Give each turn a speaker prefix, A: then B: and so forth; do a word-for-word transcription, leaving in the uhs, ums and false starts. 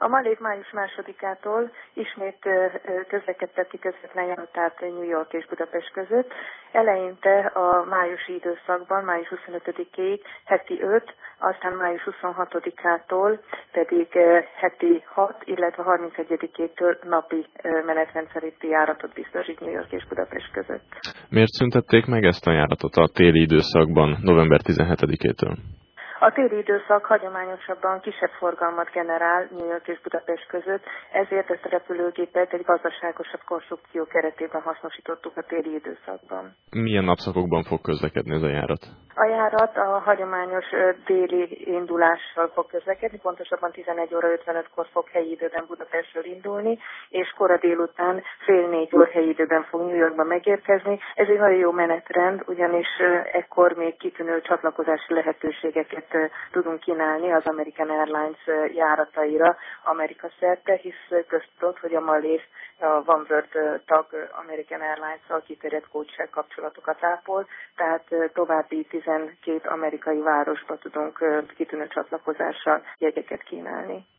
A: A Malév május másodikától ismét közlekedteti közvetlen járatát New York és Budapest között. Eleinte a májusi időszakban, május huszonötödikéig heti öt, aztán május huszonhatodikától pedig heti hat, illetve harmincegyedikétől napi menetrend szerinti járatot biztosít New York és Budapest között.
B: Miért szüntették meg ezt a járatot a téli időszakban, november tizenhetedikétől?
A: A téli időszak hagyományosabban kisebb forgalmat generál New York és Budapest között, ezért ezt a repülőgépet egy gazdaságosabb konstrukció keretében hasznosítottuk a téli időszakban.
B: Milyen napszakokban fog közlekedni ez a járat?
A: A járat a hagyományos déli indulással fog közlekedni, pontosabban tizenegy óra ötvenötkor fog helyi időben Budapestről indulni, és kora délután fél négy óra helyi időben fog New Yorkba megérkezni. Ez egy nagyon jó menetrend, ugyanis ekkor még kitűnő csatlakozási lehetőségeket tudunk kínálni az American Airlines járataira Amerika szerte, hisz köztudott, hogy a Malév a Oneworld tag American Airlines-szal kiterjedt kódseg kapcsolatokat ápol, tehát további tizenkét amerikai városba tudunk kitűnő csatlakozással jegyeket kínálni.